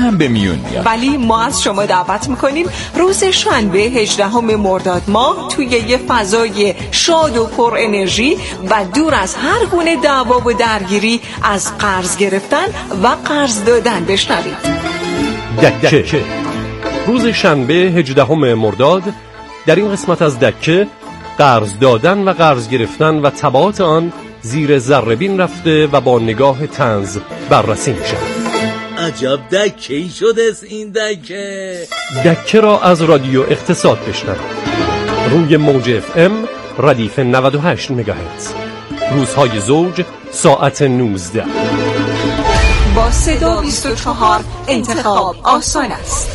هم به میون میاد. ولی ما از شما دعوت میکنیم روز شنبه 18 مرداد ماه توی یه فضای شاد و پر انرژی و دور از هر گونه دعوا و درگیری از قرض گرفتن و قرض دادن بشنوید. دکه روز شنبه 18 مرداد. در این قسمت از دکه قرض دادن و قرض گرفتن و تبعات آن زیر ذره‌بین رفته و با نگاه طنز بررسی میشه. عجب دکه‌ای شده است این دکه. دکه را از رادیو اقتصاد بشنوید روی موج FM ردیف 98 مگاهرتز. روزهای زوج ساعت 19. با صدا 24 انتخاب آسان است.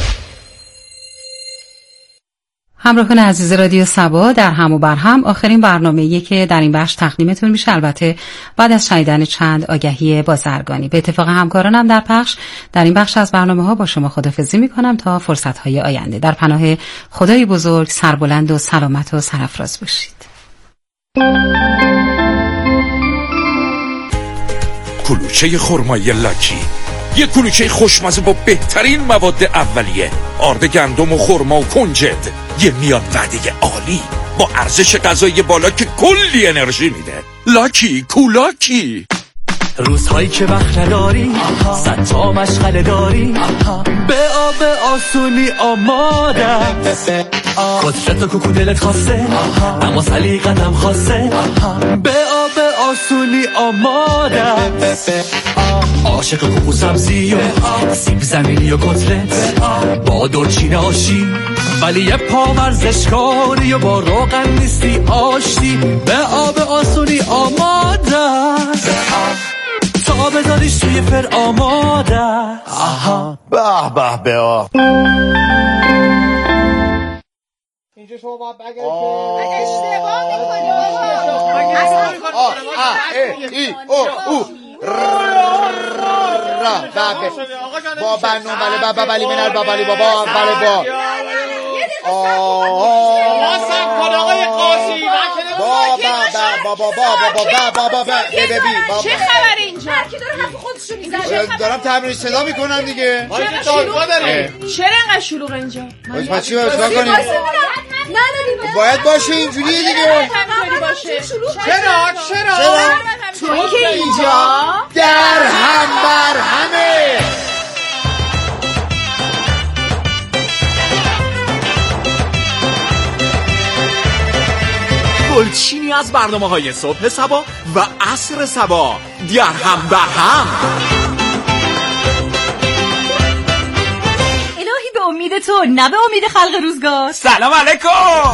همراهان عزیز رادیو صبا، در هم و بر هم آخرین برنامه‌ای که در این بخش تقدیمتون میشه، البته بعد از شنیدن چند آگهی بازرگانی. به اتفاق همکارانم در پخش در این بخش از برنامه‌ها با شما خداحافظی می‌کنم تا فرصت‌های آینده. در پناه خدای بزرگ سربلند و سلامت و سرافراز باشید. کلوچه خرمایی لاکی، یک کلوچه خوشمزه با بهترین مواد اولیه، آرد گندم و خرما و کنجد، یه میان وعده عالی با ارزش غذایی بالا که کلی انرژی میده. لاکی کولاکی. روزهایی که وقت نداری، صد تا مشغله داری، به آب آسونی آماده، کتلت و کوکو دلت خواسته، اما سلیقتم خواسته، به آب آسونی آماده، عاشق کوکو سبزی و سیب زمینی و کتلت، با دورچین آشی، ولی یه پا ورزشکاری و با روغن نیستی آشتی، به آب آسونی آماده، تا بذاریش توی فر آماده. آها به به به اینجا شما باید بگید که اشتباه میکنی با بنو بله بابا بلی منال بابالی بابا بله با چه خبر اینجا؟ هرکی داره حرف خودشو میزنه. دارم تمرین صدا میکنم دیگه. چرا انقدر شلوغ اینجا؟ ما چی باید کنیم؟ باید باشه اینجوریه دیگه. چرا؟ چون که اینجا در هم بر همه. گلچینی از برنامه‌های صبح صبا و عصر صبا در هم بر هم. الهی به امید تو، نه به امید خلق روزگار. سلام علیکم.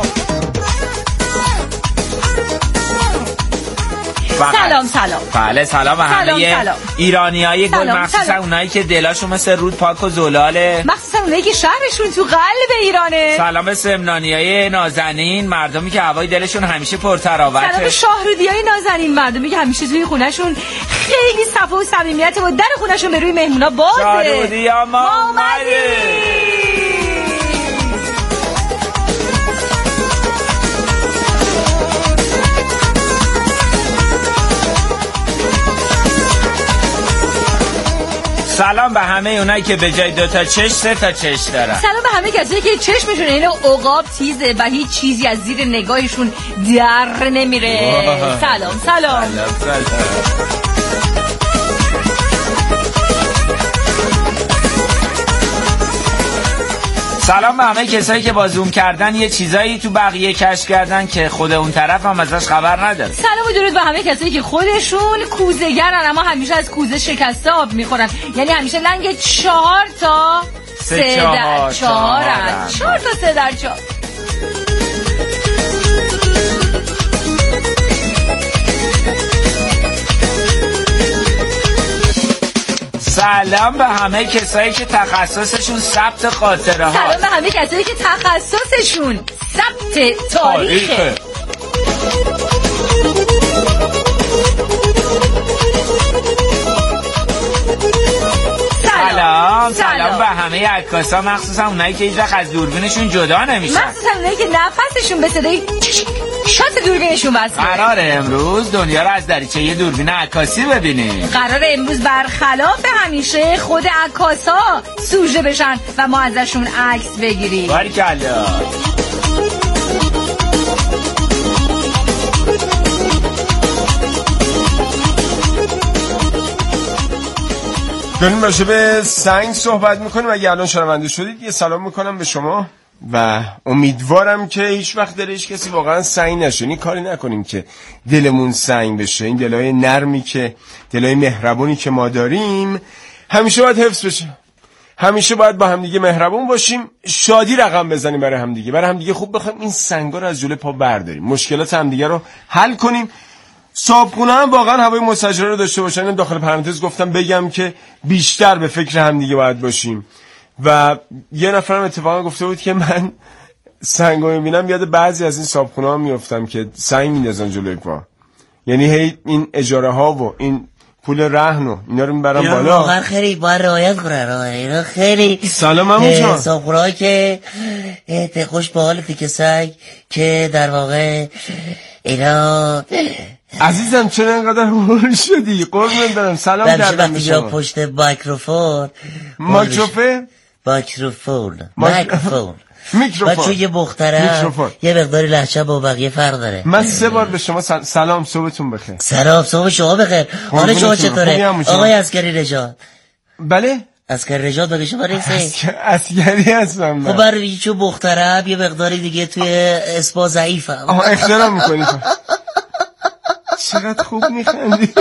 سلام. بله سلام همه ایرانیای گل، مخصوصا اونایی که دلاشون مثل رود پاک و زلاله، مخصوصا اونایی که شهرشون تو قلب ایرانه. سلام به سمنانیای نازنین، مردمی که هوای دلشون همیشه پرتراوته. سلام به شاهرودیای نازنین، مردمی که همیشه توی خونهشون خیلی صفا و صمیمیت و در خونهشون به روی مهمونا بازه. شاهرودیا ما اومدیم. سلام به همه اونایی که به جای 2 تا چشم 3 تا چشم دارن. سلام به همه کسایی که چشمشون اینو عقاب تیزه و هیچ چیزی از زیر نگاهشون در نمیره. سلام. سلام به همه کسایی که با زوم کردن یه چیزایی تو بقیه کشف کردن که خود اون طرف هم ازش خبر نداره. سلام و درود به همه کسایی که خودشون کوزه‌گرن اما همیشه از کوزه شکسته آب میخورن، یعنی همیشه لنگ 4 تا 3 در 4 4 تا 3 در 4. سلام به همه کسایی که تخصصشون ثبت خاطره ها. سلام به همه کسایی که تخصصشون ثبت تاریخه. سلام به همه عکاسا، مخصوصا اونایی که هیچ وقت از دوربینشون جدا نمیشن، مخصوصا اونایی که نفسشون به صدای شات دوربینشون وصله. قراره امروز دنیا رو از دریچه یه دوربین عکاسی ببینیم. قراره امروز برخلاف همیشه خود عکاسا سوژه بشن و ما ازشون عکس بگیریم. باریکلا. داریم راجع به سنگ صحبت میکنیم. اگه الان شنونده شدید یه سلام میکنم به شما و امیدوارم که هیچ وقت دل هیچ کسی واقعا سنگ نشه. این کاری نکنیم که دلمون سنگ بشه. این دلای نرمی که دلای مهربونی که ما داریم همیشه باید حفظ بشه. همیشه باید با همدیگه مهربون باشیم، شادی رقم بزنیم برای همدیگه خوب بخوایم این سنگا رو از جلوی پا برداریم، مشکلات همدیگه رو حل کنیم. صابخونه هم واقعا هوای مسجره رو داشته باشن. داخل پرانتز گفتم بگم که بیشتر به فکر همدیگه باید باشیم. و یه نفرم اتفاقا گفته بود که من سنگو میبینم یاد بعضی از این صابخونه ها میافتم که سنگ میندازن جلوی پا. یعنی هی این اجاره ها و این پول رهن و اینا رو میبرن بالا. واقعا خیلی باید رعایت کنن. اینا خیلی سلام عمو جان. صابخونه که خوش به حالتی که سگ که در واقع اینا. عزیزم چرا اینقدر هول شدی؟ قربونت برم. سلام کردم به شما. وقتی پشت میکروفون بچه یه مخترم یه مقداری لحجه با بقیه فرق داره. من 3 بار به شما سلام، صبحتون بخیر. سلام، صبح شما بخیر. حال شما چطوره آقای عسکری رجاد؟ بله عسکری رجاد بگه شما رئیسه عسکری هستم. خب برای چون مخترم یه مقداری دیگه توی اسپا ضعیفم. احترام میکنی. چقدر خوب میخندی.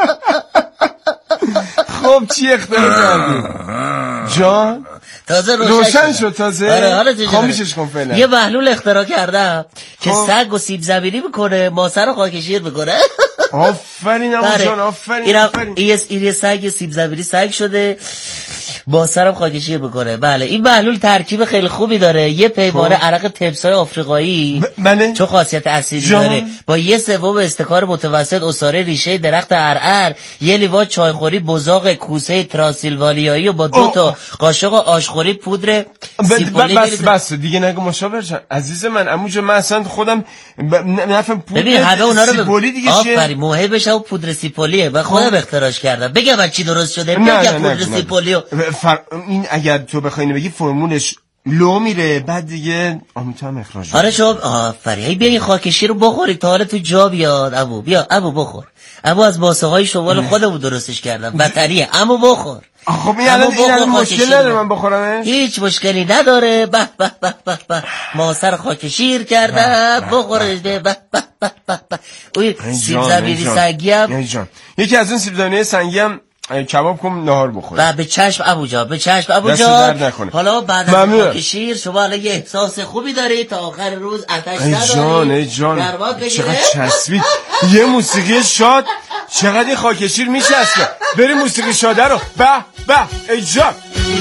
خب چی اختراع کردی جان؟ تازه روشن شد. تازه آره خاموشش کن فعلا. یه محلول اختراع کردم که سگ و سیب زمینی میکنه، ماسه رو خاکشیر میکنه. آفرین عمو جان، آفرین. این سگ سیب زمینی سگ شده، ماسه رو خاکشیر میکنه. بله این محلول ترکیب خیلی خوبی داره. یه پیمانه عرق تمساح آفریقایی چون خاصیت اسیدی داره، با 1/3 استکار متوسط عصاره ریشه درخت عرعر، 1 لیوان چایخوری بزاق کوسه ترانسیلوانیایی و با 2 تا قاشق آشخوری پودر سیپولی. بس دیگه نگو مشاور شن عزیز من. عمو جان من اصلا خودم نفهم پودر ببین همه اونا رو سیپولی دیگه چیه؟ آفرین موهبش هم پودر سیپولیه. من خودم اختراعش کردم. بگم از چی درست شده؟ بگم پودر سیپولیو. این اگر تو بخوای بگی فرمولش لو میره بعد دیگه آمیتا هم اخراج. آره شما آفرین. بیا این خاکشیر رو بخوری تا حالت تو جا بیاد. ابو بیا ابو بخور. ابو از ماسه های شمال خودمون درستش کردم. بطریه امو بخور. خب این الان مشکل نداره من بخورمش؟ هیچ مشکلی نداره. به به به به به ماسه رو خاکشیر کردم. بخورش. به به به به به. اوی سیب زمینی سنگی هم یکی از اون سیب زمینی سنگی هم کباب کن نهار بخور. و به چشم ابو جان، به چشم ابو جان. حالا بعد از خاکشیر شما الان یه احساس خوبی داری تا آخر روز آتش نداری. ای جان چقدر چسبید. یه موسیقی شاد چقدر این خاکشیر میچسبه. بریم موسیقی شاده رو. به به ای جان.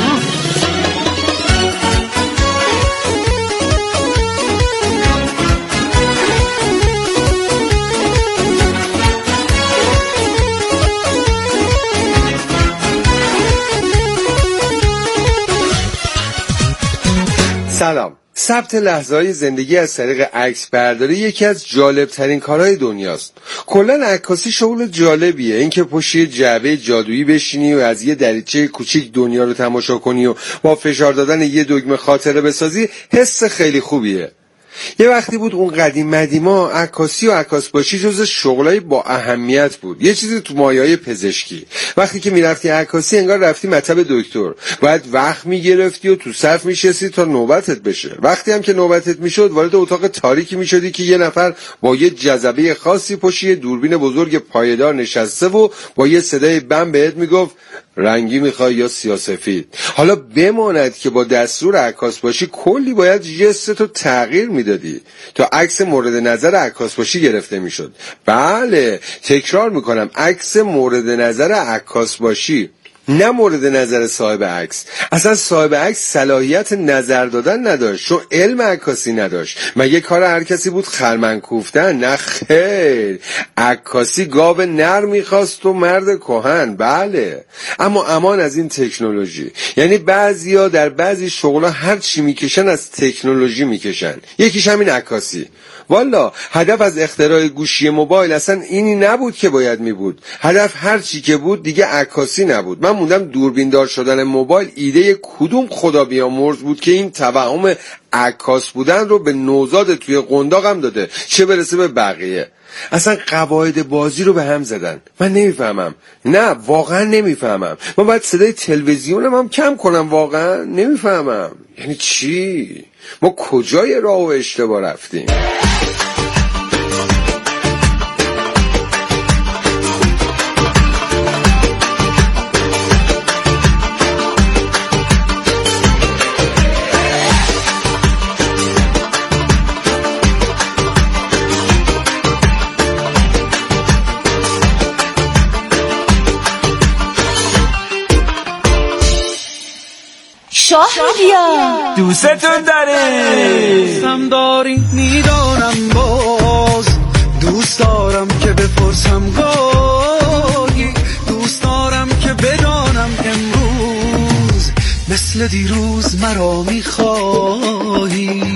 سلام. ثبت لحظه‌های زندگی از طریق عکس برداری یکی از جالب‌ترین کارهای دنیاست. کلاً عکاسی شغل جالبیه. اینکه پشت یه جعبه جادویی بشینی و از یه دریچه کوچیک دنیا رو تماشا کنی و با فشار دادن یه دکمه خاطره بسازی حس خیلی خوبیه. یه وقتی بود اون قدیم مدیما عکاسی و عکاسباشی جز شغلای با اهمیت بود. یه چیزی تو مایه‌های پزشکی. وقتی که میرفتی عکاسی انگار رفتی مطب دکتر. باید وقت میگرفتی و تو صف میشستی تا نوبتت بشه. وقتی هم که نوبتت میشد وارد اتاق تاریکی میشدی که یه نفر با یه جذبه خاصی پشت یه دوربین بزرگ پایدار نشسته و با یه صدای بم بهت میگفت رنگی میخوای یا سیاه‌سفید. حالا بماند که با دستور عکاسباشی کلی باید جستو تغییر میدادی تا عکس مورد نظر عکاسباشی گرفته میشد. بله تکرار میکنم عکس مورد نظر عکاسباشی. نه مورد نظر صاحب عکس. اصلا صاحب عکس صلاحیت نظر دادن نداشت، چون علم عکاسی نداشت. مگه کار هر کسی بود خرمن کوفتن؟ نه خیر، عکاسی گاو نر میخواست و مرد کهن. بله، اما امان از این تکنولوژی. یعنی بعضیا در بعضی شغلا هر چی میکشن از تکنولوژی میکشن، یکیش همین عکاسی. والا هدف از اختراع گوشی موبایل اصلا اینی نبود که باید می بود. هدف هر چی که بود دیگه عکاسی نبود. من موندم دوربیندار شدن موبایل ایده کدوم خدا بیامرز بود که این توهم عکاس بودن رو به نوزاد توی قنداقم داده، چه برسه به بقیه. اصلا قواعد بازی رو به هم زدن. من نمیفهمم، نه واقعا نمیفهمم. من باید صدای تلویزیونم هم کم کنم، واقعا نمیفهمم. یعنی چی؟ ما کجای راه و اشتباه رفتیم؟ شهریار دوستتون داره، دوستم داری میدانم، باز دوست دارم که بپرسم گاهی، دوست دارم که بدانم امروز مثل دیروز مرا میخواهی.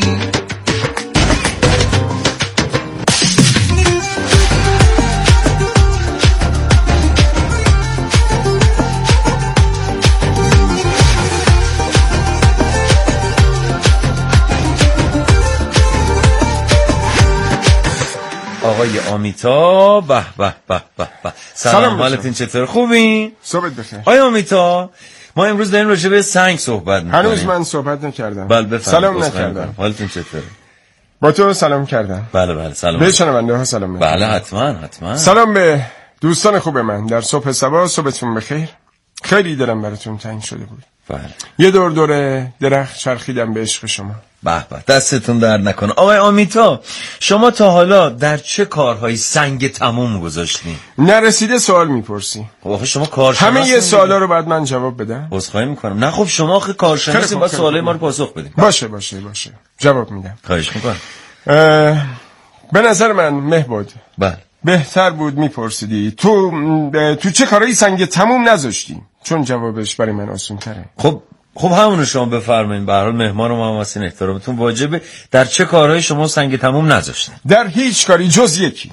آقای آمیتا، به به به به به. سلام، حالتون چطور؟ خوبین؟ صحبت بخیر. آقای آمیتا، ما امروز داریم راجع به سنگ صحبت می‌کنیم. هنوز من صحبت نکردم. بله بفرمایید. سلام نکردم. حالتون چطوره؟ با تو سلام کردم. بله بله سلام. به شنونده ها سلام. بله حتما. سلام به دوستان خوب من در صبح صبا. صبحتون بخیر. خیلی دلم براتون تنگ شده بود. بله. یه دور درخت چرخیدم به عشق شما. به به، دستتون در نکنه. آقای آمیتا، شما تا حالا در چه کارهایی سنگ تموم گذاشتین؟ نرسیده سوال میپرسی. خب شما کارشناس، همه یه سوالا رو بعد من جواب بدم؟ عذرخواهی میکنم. نه خب شما آخه کارشناسی، باید سوالای ما رو پاسخ بدید. باشه جواب میدم. خواهش میکنم. به نظر من مهباد، بله، بهتر بود میپرسیدی تو چه کارهایی سنگ تموم نذاشتی، چون جوابش برای من آسان تره. خب همونو شما بفرمایید. به هر حال مهمان ما واسه احترامتون واجبه. در چه کارهایی شما سنگ تموم نذاشتین؟ در هیچ کاری جز یکی.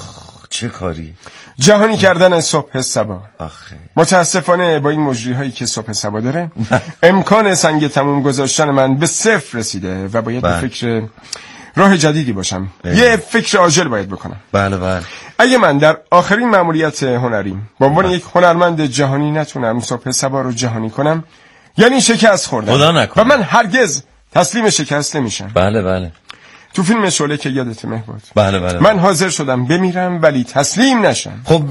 چه کاری؟ جهانی کردن صبح صبا. آخه متاسفانه با این مجری هایی که صبح صبا داره امکان سنگ تموم گذاشتن من به صفر رسیده و باید به فکر راه جدیدی باشم. یه فکر عاجل باید بکنم. بله. اگه من در آخرین مأموریت هنریم به عنوان یک هنرمند جهانی نتونم صبح صبا رو جهانی کنم، یعنی شکست خوردم. خدا نکنه. و من هرگز تسلیم شکست نمیشم. بله. تو فیلم شعله که یادت مهباد. بله. من حاضر شدم بمیرم ولی تسلیم نشم. خب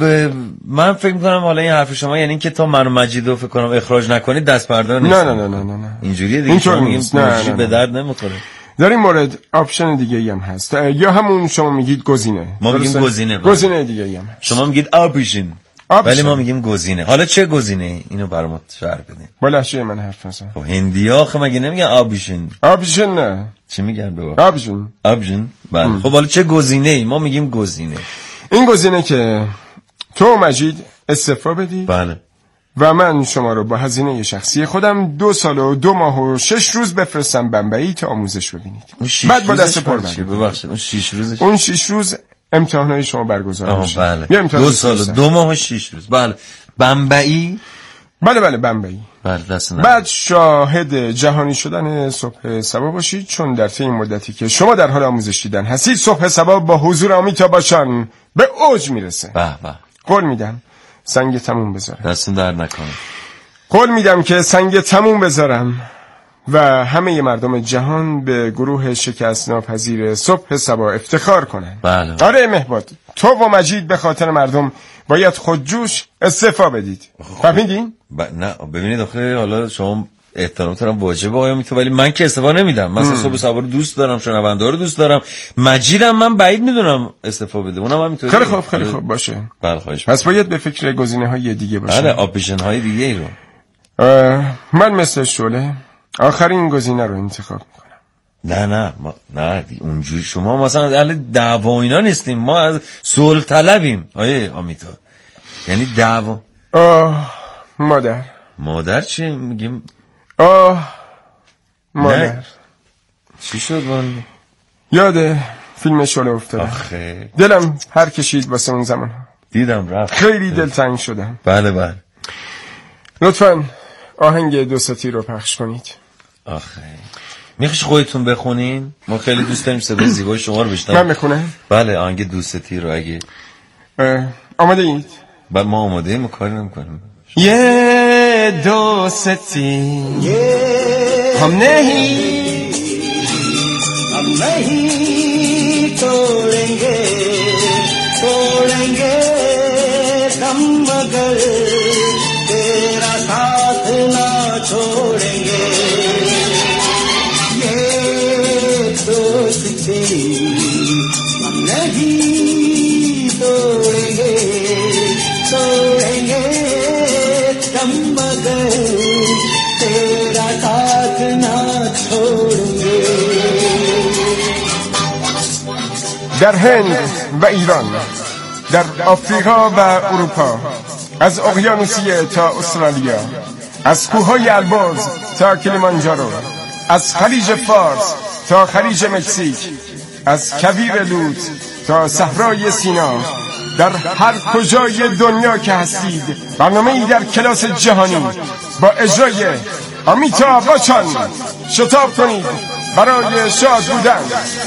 من فکر میکنم حالا این حرف شما یعنی که تا منو مجیدو فکر کنم اخراج نکنید دست بردار نیست. نه. اینجوریه دیگه. شما میگیم نه. به درد نمیخوره. در این مورد آپشن دیگه ای هم هست، یا همون شما میگید گزینه. ما میگیم گزینه. گزینه دیگه ای هم هست. شما میگید آپشن. ولی ما میگیم گزینه. حالا چه گزینه؟ اینو برام شرح بدین. با لهجه من حرف بزن. خب هندی‌ها خب مگه نمیگن آپشن؟ آپشن نه. چی میگن بابا؟ آپشن. بله. خب حالا چه گزینه‌ای؟ ما میگیم گزینه. این گزینه که تو مجید استعفا بدی. بله. و من شما رو با هزینه شخصی خودم 2 سال و 2 ماه و 6 روز بفرستم بمبئی تا آموزش ببینید. بعد با دست پر ببخشید. اون 6 روز امتحانای شما برگزار میشه. بله. 2 سال و 2 ماه و 6 روز. بله. بمبئی. بله بمبئی. بله دست نه. بعد شاهد جهانی شدن صبح صبا باشید، چون در طی این مدتی که شما در حال آموزش دیدن هستید صبح صبا با حضور آمیتا باشان به اوج میرسه. به. قول میدم سنگ تموم بذارم. دستون در نکنه. قول میدم که سنگ تموم بذارم و همه مردم جهان به گروه شکست ناپذیر صبح صبا افتخار کنن. بله. آره مهباد، تو و مجید به خاطر مردم باید خودجوش استعفا بدید. فهمیدین؟ نه ببینید آخه حالا شما احترامتون واجبه آقای آمیتا، ولی من که استفاده نمیدم. مثلا صبح سوار دوست دارم، شنونده رو دوست دارم. مجیدم من بعید میدونم استفاده بده، اونم همینطوری. خیلی خوب باشه. بله خواهش. پس باید به فکر گزینه‌های دیگه باشه. بله آپشن های دیگه ای رو. من مثل شعله آخرین گزینه رو انتخاب میکنم. نه نه اونجوری شما مثلا اهل دعوا اینا نیستیم، ما از صلح طلبیم آیه آمیتا. یعنی دعوا. مادر چی میگیم؟ مادر چی شد من؟ یاد فیلم شعله افتادم. آخه دلم هر کشید واسه اون زمان. دیدم رفت. خیلی دلتنگ شدم. بله. لطفاً آهنگ دوستی رو پخش کنید. آخه میخوش خودتون بخونین؟ ما خیلی دوست داریم صدای زیبای شما رو بشنویم. من بخونم؟ بله آهنگ دوستی رو اگه آماده اید؟ بله ما آماده ایم و کاری نمی‌کنیم. یه دوستی हम नहीं तोड़ेंगे दम मगर तेरा साथ ना छोड़ेंगे ये दोस्ती हम नहीं तोड़ेंगे दम मगर तेरा साथ ना छोड़ेंगे. در هند و ایران، در آفریقا و اروپا، از اقیانوسیه تا استرالیا، از کوههای البرز تا کلیمانجارو، از خلیج فارس تا خلیج مکزیک، از کویر لوط تا صحرای سینا، در هر کجای دنیا که هستید برنامه‌ای در کلاس جهانی با اجرای آمیتا بچن شتاب کنید برای شاد بودن.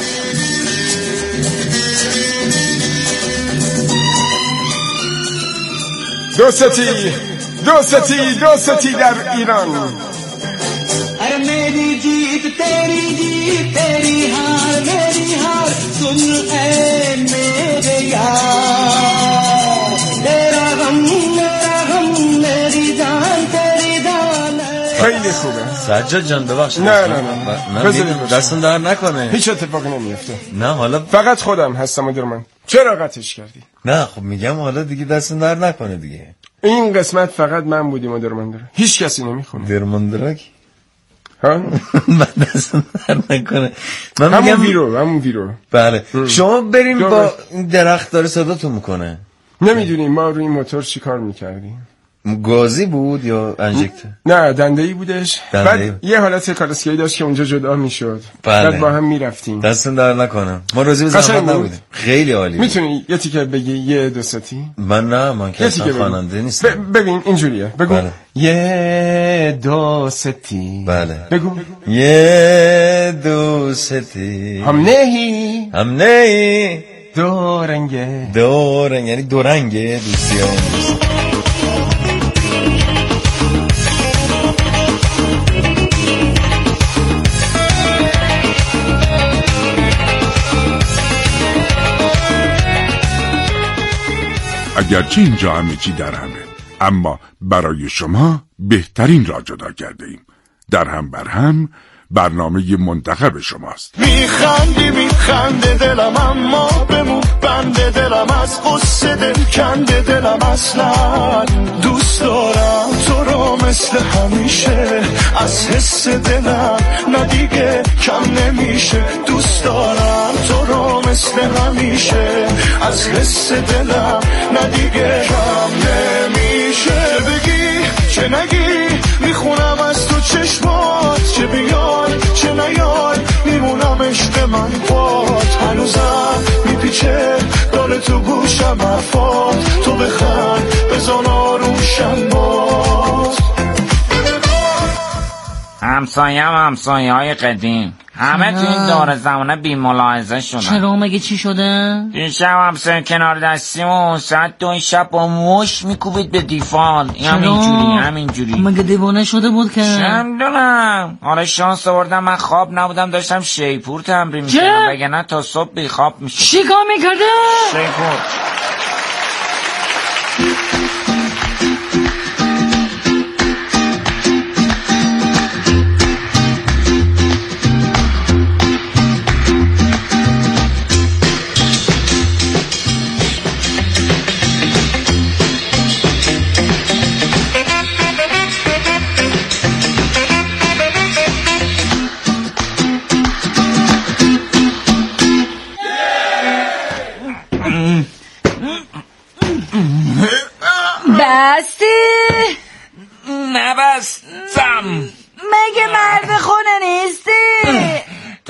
دوستی در ایران. अरे मेरी जीत तेरी हार मेरी हार सुन ऐ मेरे यार तेरा गम मेरी जान तेरी जान. خیلی خوبه سجاد جان ببخشید. نه دستون در نکنه. هیچ اتفاقی نمیفته. نه حالا فقط خودم هستم و درمان. چرا قطعش کردی؟ نه خب میگم حالا دیگه دستون در نکنه دیگه. این قسمت فقط من بودیم و درماندرا، هیچ کسی نمیخونه. درماندرا کی؟ ها؟ من دستون در نکنه. من میگم همون ویرو. بله. شما بریم با این درخت داره صداتون میکنه. نمیدونیم ما روی این موتور چی کار میکردیم. گازی بود یا انژکتور؟ نه دنده‌ای بودش. بعد یه حالت کالسکایی داشت که اونجا جدا میشد. بعد با هم میرفتیم. دستون در نکنه. ما راضی به زحمت نبودیم. خیلی عالی. میتونی یه تیکه بگی یه دوستی؟ من که اصلا خواننده نیستم. ببین اینجوریه. بگو یه دوستی. بله. بگو یه دوستی. هم نهی دو رنگ یعنی دو رنگه دوستی ها. اگرچه اینجا همه چی در همه، اما برای شما بهترین را جدا کرده ایم. در هم بر هم برنامه منتخب شماست. میخنده دلم اما بمون بنده دلم از قصه دل کنده دلم اصلا دوست دارم تو رو مثل همیشه از حس دلم ندیگه کم نمیشه دوست دارم تو رو مثل همیشه از حس دلم ندیگه کم نمیشه بگی چه نگی میخونم از تو چشمات چه بیای چه نیای میمونم عشق من پات هنوزم میپیچه داره تو گوشم حرفات تو بخند بزن آروشم باز. همسایه های قدیم همه تو این دور زمانه بی ملاحظه شدن. چرا مگه چی شده؟ دیشب همسایه کنار دستیمون ساعت 2 شب با مش میکوبید به دیوار. همینجوری مگه دیوانه شده بود که؟ چندونم. آره شانس آوردم من خواب نبودم داشتم شیپور تمرین میکردم وگرنه تا صبح بی خواب میشد. چی کار میکرده؟ شیپور.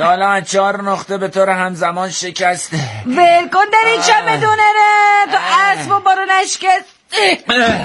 تا حالا 4 نقطه به طور همزمان شکسته. ول کن در این چمدونه ره، تو اسب و بارو نشکست.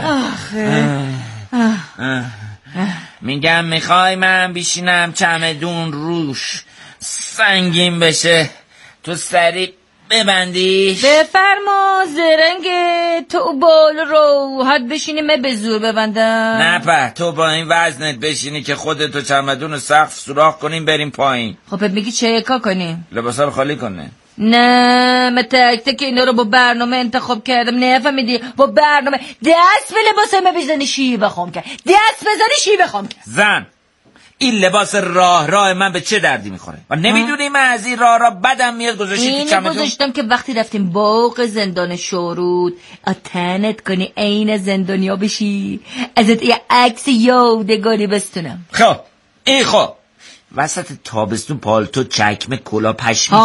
میگم میخوای من بشینم چمدون روش سنگین بشه تو سری ببندیش؟ بفرما زرنگه، تو بال راحت بشینی من به زور ببندم. نه تو با این وزنت بشینی که خودتو چمدون سقف سوراخ کنیم بریم پایین. خب میگی چه کار کنیم؟ لباسا رو خالی کنه. نه من تک تک اینا رو با برنامه انتخاب کردم. نفهمیدی؟ با برنامه دست به لباس من بزنی شیوه خام کرد، دست بزنی شیوه خام کرد. زن این لباس راه من به چه دردی میخوره و نمیدونی من از این راه بدم میاد گذاشتی تو چمدون؟ گذاشتم که وقتی رفتیم باغ زندان شورود تنت کنی عین زندانیا بشی، ازت یه عکس یادگاری بستونم. خب این وسط تابستون پالتو چکمه کلا پشمی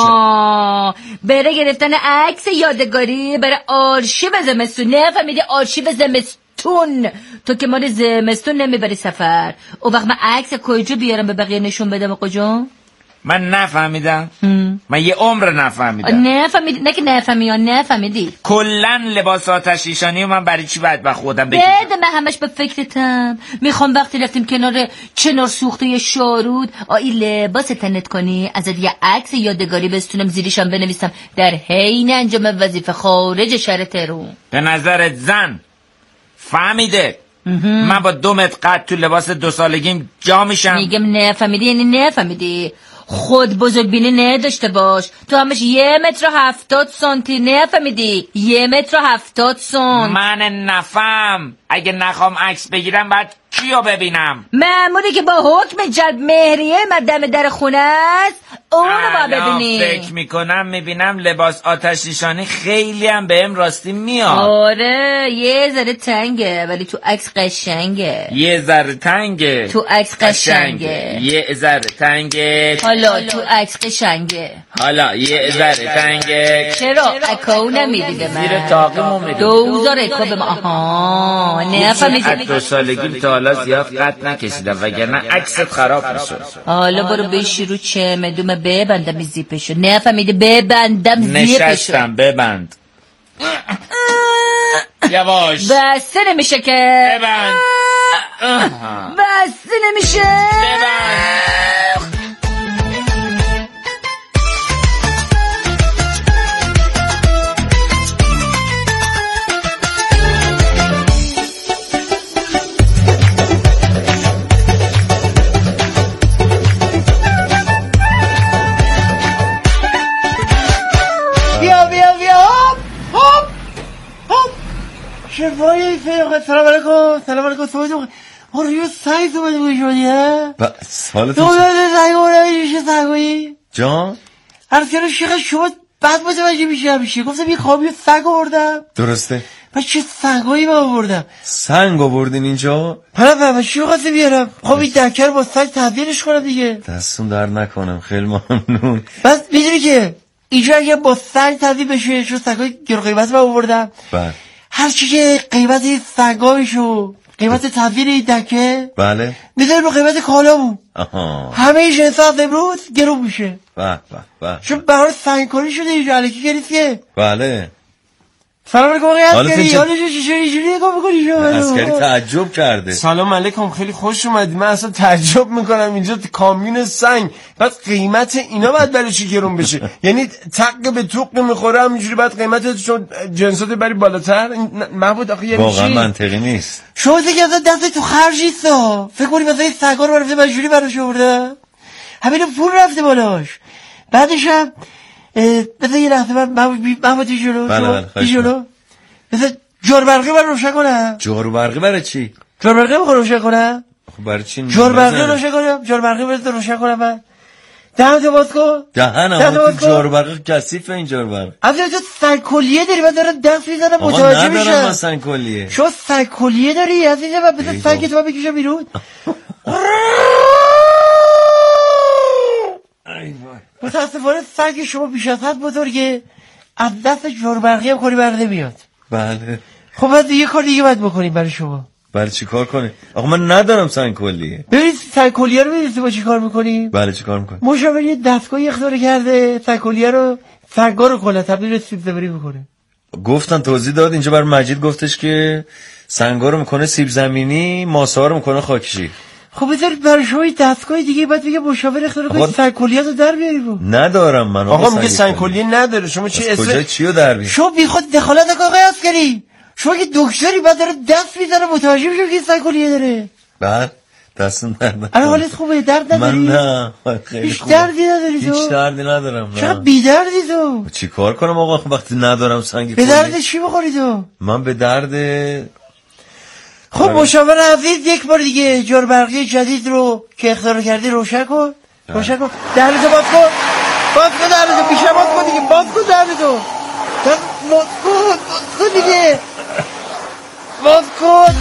بره گرفتن عکس یادگاری برای آرشیو زمستون. نفهمیدی؟ آرشیو زمستون. تو که مال زمستون نمیبری سفر، او وقت من عکس کجا بیارم به بقیه نشون بدم؟ کجا؟ من نفهمیدم. من یه عمر نفهمیدم. نفهمیدی؟ نه که نفهمیدی. کلن لباس آتش نشانی و من برای چی باید با خودم بکشم؟ من همش به فکرتم. میخوام وقتی رفتیم کنار چنار سوخته شارود این لباس تنت کنی، ازت یه عکس یادگاری بستونم زیرشم بنویسم در حین انجام وظیفه خارج شهر تهران. به نظرت زن فهمیده من با 2 متر قد تو لباس 2 سالگیم جا میشم؟ میگم نفهمیدی یعنی نفهمیدی. خود بزرگبینی نداشته باش. تو همش 1.70 سانتی. نفهمیدی؟ 1.70 سانت. من نفهم. اگه نخوام عکس بگیرم بعد کیو ببینم؟ مأموری که با حکم جلب مهریه دم در خونه است، اونو با ببینی. فکر میکنم میبینم لباس آتش نشانی خیلی هم بهم راستی میاد. آره یه ذره تنگه ولی تو عکس قشنگه. یه ذره تنگه تو عکس قشنگه. یه ذره تنگه حالا تو عکس قشنگه. حالا یه ذره تنگه. چرا اکاو نمیدی به من؟ زیر طاقمو میدی. 2000 اکا به من. آها نفهمیدی؟ 2 سالگیم تا حالا زیاد قد نکشیدم وگرنه عکست خراب میشد. حالا برو بشی رو چمدون ببندم زیپشو. نفهمیدی؟ ببندم زیپشو. نشستم ببند. یواش. بسته نمیشه که. ببند. بسته نمیشه. ببند. شفایی فیقه. سلام علیکم روی سنگ تو بده شدی ها؟ حالت تو بده سنگوی جان؟ عرض کردم شیخ شما بعد متوجه میشه. گفتم یه خوابی سنگ آوردم. درسته. پس چه سنگایی من آوردم؟ سنگ آوردین اینجا؟ حالا چی خواسته بیارم؟ خب این دکر با سنگ تبدیلش کنم دیگه. دستون در نکنم خیلی ممنون. بس میدونی که اینجا اگه با سنگ تبدیل بشه چون سنگای گرو قیمت من آوردم. بله. هرچی که قیمت سنگایشو قیمت تبدیل این دکه بله میذاره رو قیمت کالامون. همه جنسات امروز گرو میشه. بله. چون بهار سنگکاری شده اینجا الکی گریسیه. بله. سلام علیکم آقای عسکری. حالشو چجوری اینجوری نگاه میکنی شما؟ عسکری تعجب کرده. سلام علیکم خیلی خوش اومدی. من اصلا تعجب میکنم اینجا کامیون سنگ بعد قیمت اینا باید برای چی گرون بشه؟ یعنی تق به توق میخوره همینجوری بعد قیمت چون جنسات بری بالاتر؟ محمود آخه یعنی واقعا منطقی نیست. شما دیگه اصلا دست تو خرجیست. فکر کنی مثلا این سگا رو برفته مجبوری براش آورده. همین پول رفته بالاش. بعدش هم مثلا یه لحظه من تی جلو. بله جلو مثلا جار برقی برای روشن کنم. جار برقی برای چی؟ جار برقی بخواه روشن کنم. خب برای چی؟ جار برقی روشن کنم. جار برقی برای روشن کنم. من دهنتو باز کن. دهنم جار برقی کثیفه. این جار برقی از تو سنگ کلیه داری. من دارم دست میزنم متوجه میشم. ندارم من سنگ کلیه. شما سنگ کلیه داری عزیزم. من بذار سنگ تو بکشم بیرون. متاسفانه سنگ شما بیش از حد بزرگه. از دست جار برقی هم کاری بر نمیاد. بله. خب بعد یه کار دیگه باید بکنیم برای شما. بله چیکار کنی؟ آقا من ندارم سنگ کلیه. ببینید سنگ کلیه رو می‌دونید با چیکار می‌کنیم؟ بله چیکار می‌کنی؟ مشاور یه دستگاهی اختراع کرده سنگ کلیه رو سنگا رو کلا تبدیل به سیب زمینی می‌کنه. گفتن توضیح داد اینجا بر مجید گفتش که سنگا رو می‌کنه سیب زمینی، ماسه‌ها رو می‌کنه خاکشی. خب بذارید برای شما دستگاه دیگه بعد دیگه مشاور اختراع کنید سنگ کلیه رو در بیارید. ندارم من. آقا میگه سنگ کلیه نداره. شما چی اسم کجا چیو در بیاری؟ شما بیخود دخالت آقای عسکری. شما که دکتری بعد داره دست میزنه متوجه میشه که سنگ کلیه داره. بعد دستم درد. الان حالت خوبه؟ درد نداری؟ من نه خیلی خوبه. هیچ دردی نداری تو؟ هیچ دردی ندارم. چرا بی دردی تو؟ چیکار کنم آقا وقتی ندارم سنگ کلیه؟ به درد چی بخوری تو؟ من به درد خب مشاور عزیز یک بار دیگه جربرقی جدید رو که اختراع کردی روشن کن. روشن کن. دردتو باز کن. باز کن دردتو. بیشتر باز کن دیگه. باز کن دردتو. باز کن دیگه. باز کن.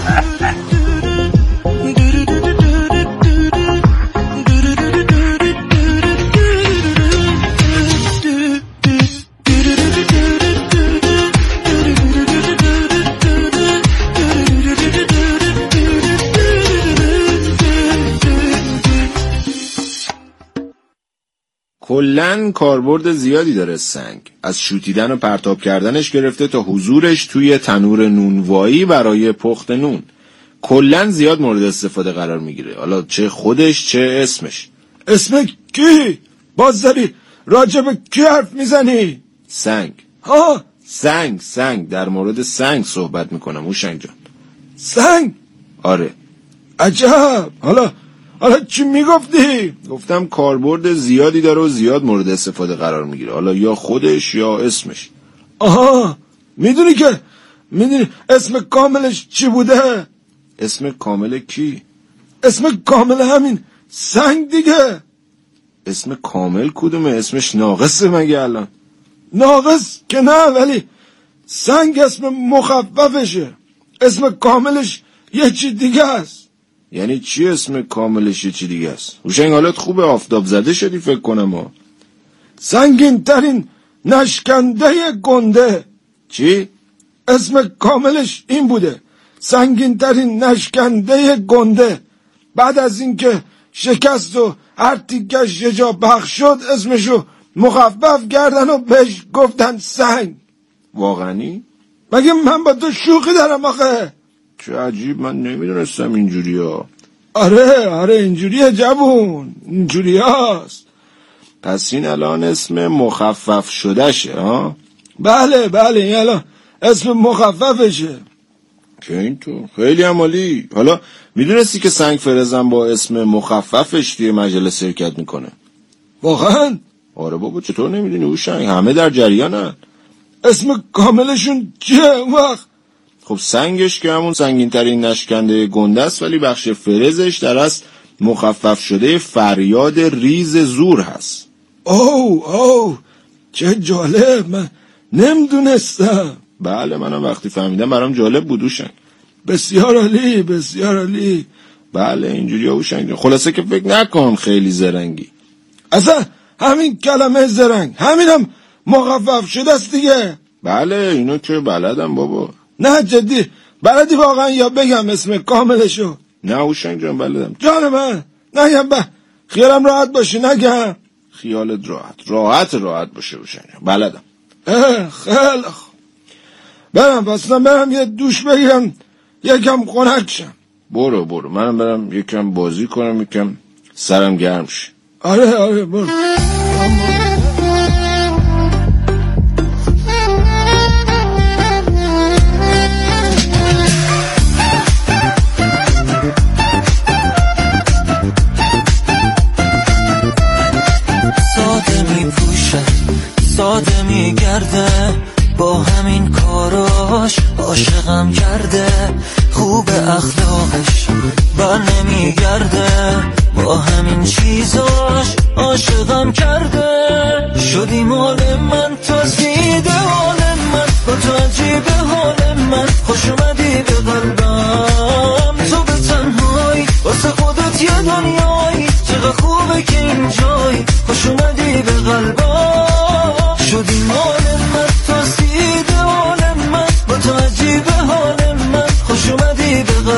کلن کاربرد زیادی داره سنگ، از شوتیدن و پرتاب کردنش گرفته تا حضورش توی تنور نونوایی برای پخت نون. کلن زیاد مورد استفاده قرار میگیره، حالا چه خودش چه اسمش. اسم کی؟ باز داری راجب کی حرف میزنی؟ سنگ. ها؟ سنگ در مورد سنگ صحبت میکنم هوشنگ جان. سنگ؟ آره. عجب. حالا چی میگفتی؟ گفتم کاربرد زیادی داره و زیاد مورد استفاده قرار میگیره، حالا یا خودش یا اسمش. آها میدونی اسم کاملش چی بوده؟ اسم کامل کی؟ اسم کامل همین سنگ دیگه. اسم کامل کدومه؟ اسمش ناقصه مگه الان؟ ناقص که نه، ولی سنگ اسم مخففشه، اسم کاملش یه چی دیگه است. یعنی چی اسم کاملش یه چی دیگه است؟ هوشنگ حالت خوبه، آفتاب زده شدی فکر کنم ها. سنگین ترین نشکنده گنده. چی؟ اسم کاملش این بوده، سنگین ترین نشکنده گنده. بعد از اینکه شکست و هر تیکش یه جا پخش شد اسمشو مخفف کردن و بهش گفتن سنگ. واقعی؟ مگه من با تو شوخی دارم آخه؟ چه عجیب، من نمیدونستم اینجوری ها. آره اینجوریه جوون، اینجوری هاست. پس این الان اسم مخفف شدهشه ها؟ بله این الان اسم مخففشه. که این تو خیلی عمالی. حالا میدونستی که سنگ فرزم با اسم مخففش توی مجلس شرکت میکنه؟ واقعا؟ آره بابا، چطور نمیدونی هوشنگ؟ همه در جریانن. اسم کاملشون چیه اون وقت؟ خب سنگش که همون سنگین ترین نشکنده گنده است، ولی بخش فرزش در اصل مخفف شده فریاد ریز زور هست. اوه چه جالب، من نمیدونستم. بله منم وقتی فهمیدم برام جالب بود هوشنگ. بسیار عالی. بله اینجوری هوشنگ. خلاصه که فکر نکن خیلی زرنگی. اصلا همین کلمه زرنگ همینم مخفف شده است دیگه. بله اینو که بلدم بابا. نه جدی بلدی واقعا یا بگم اسم کاملشو؟ نه هوشنگ جان بلدم. جان من نگم خیالم راحت باشه. نگم خیالت راحت باشه هوشنگ. بلدم. خیلی خوب. برم یه دوش بگیرم یکم خنک شم. برو منم برم یکم بازی کنم، یکم سرم گرم شه. آره برو. ساده میگرده با همین کاراش، عاشقم کرده خوب اخلاقش بر نمیگرده، با همین چیزاش عاشقم کرده. شدی مال من، تو زیده حال من، با تو عجیبه حال من، خوش اومدی به قلبم. تو به تنهایی واسه خودت یه دنیایی، چقدر خوبه که اینجایی، خوش اومدی به قلبم. شدی مال من، تو زیده حال من، با تو عجیبه حال من، خوش اومدی به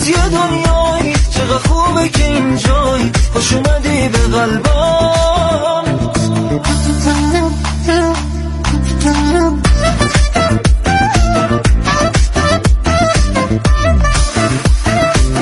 یه دنیایی چقدر خوبه که اینجایی خوش اومدی به قلبم